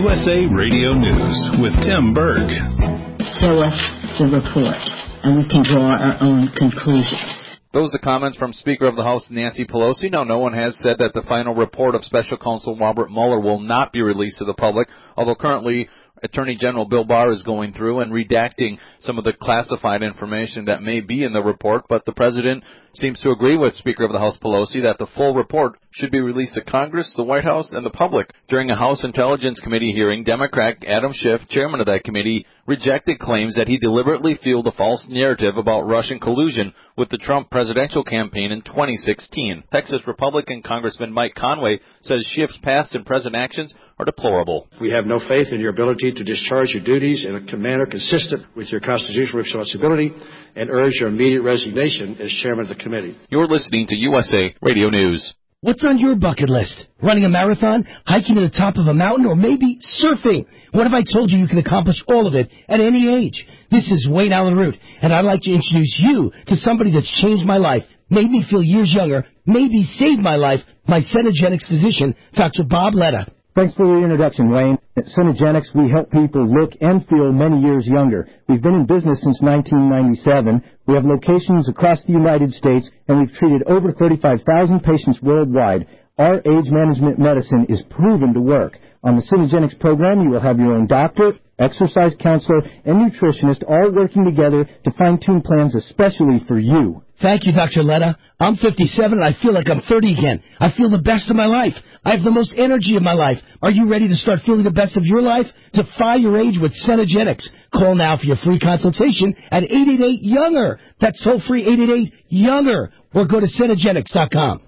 USA Radio News with Tim Berg. Show us the report, and we can draw our own conclusions. Those are comments from Speaker of the House Nancy Pelosi. Now, no one has said that the final report of Special Counsel Robert Mueller will not be released to the public, although currently Attorney General Bill Barr is going through and redacting some of the classified information that may be in the report, but the President seems to agree with Speaker of the House Pelosi that the full report should be released to Congress, the White House, and the public. During a House Intelligence Committee hearing, Democrat Adam Schiff, chairman of that committee, rejected claims that he deliberately fueled a false narrative about Russian collusion with the Trump presidential campaign in 2016. Texas Republican Congressman Mike Conway says Schiff's past and present actions are deplorable. We have no faith in your ability to discharge your duties in a manner consistent with your constitutional responsibility and urge your immediate resignation as chairman of the committee. You're listening to USA Radio News. What's on your bucket list? Running a marathon, hiking to the top of a mountain, or maybe surfing? What if I told you you can accomplish all of it at any age? This is Wayne Allen Root, and I'd like to introduce you to somebody that's changed my life, made me feel years younger, maybe saved my life, my Cenegenics physician, Dr. Bob Letta. Thanks for your introduction, Wayne. At Cenegenics, we help people look and feel many years younger. We've been in business since 1997. We have locations across the United States, and we've treated over 35,000 patients worldwide. Our age management medicine is proven to work. On the Cenegenics program, you will have your own doctor, exercise counselor, and nutritionist all working together to fine-tune plans especially for you. Thank you, Dr. Letta. I'm 57 and I feel like I'm 30 again. I feel the best of my life. I have the most energy of my life. Are you ready to start feeling the best of your life? Defy your age with Cenegenics. Call now for your free consultation at 888-YOUNGER. That's toll-free 888-YOUNGER. Or go to Cenegenics.com.